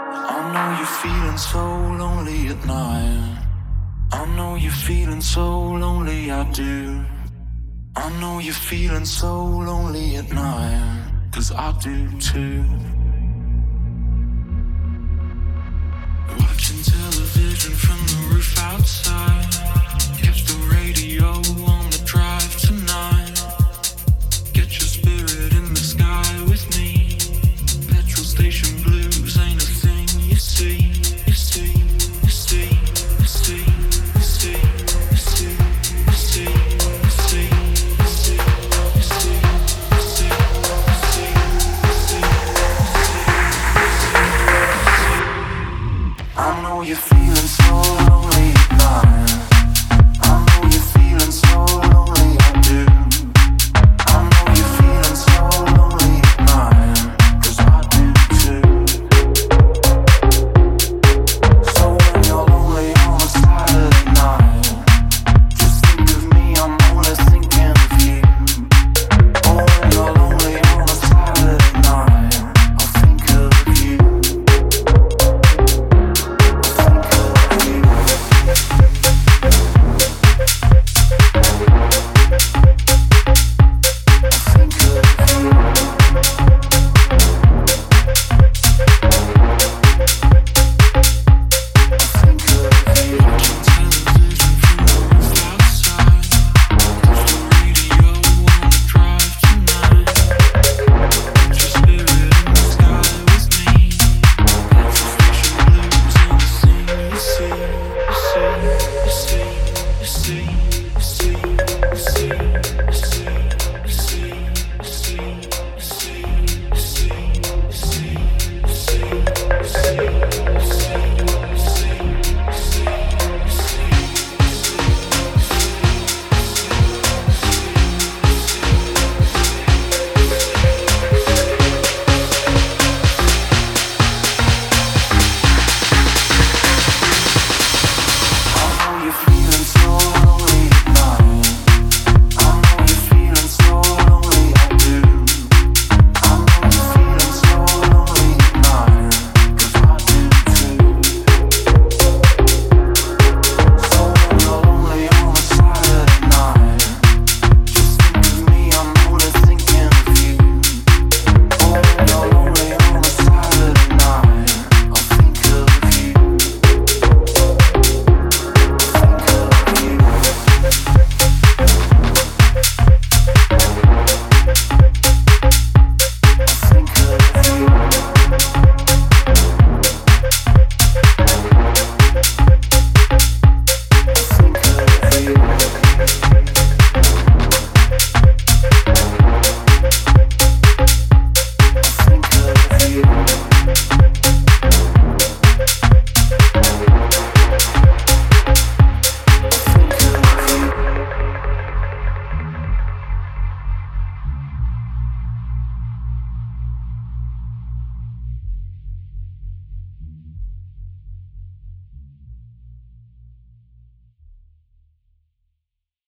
I know you're feeling so lonely at night. I know you're feeling so lonely, I do. I know you're feeling so lonely at night, 'cause I do too. Watching television from the roof outside. Kept the radio on the drive tonight. Get your spirit in the sky with me. Petrol station blues ain't a thing you see. You see, you see, you see, you see, you see, you see, you see, you see, you see, you see, I know you're feeling so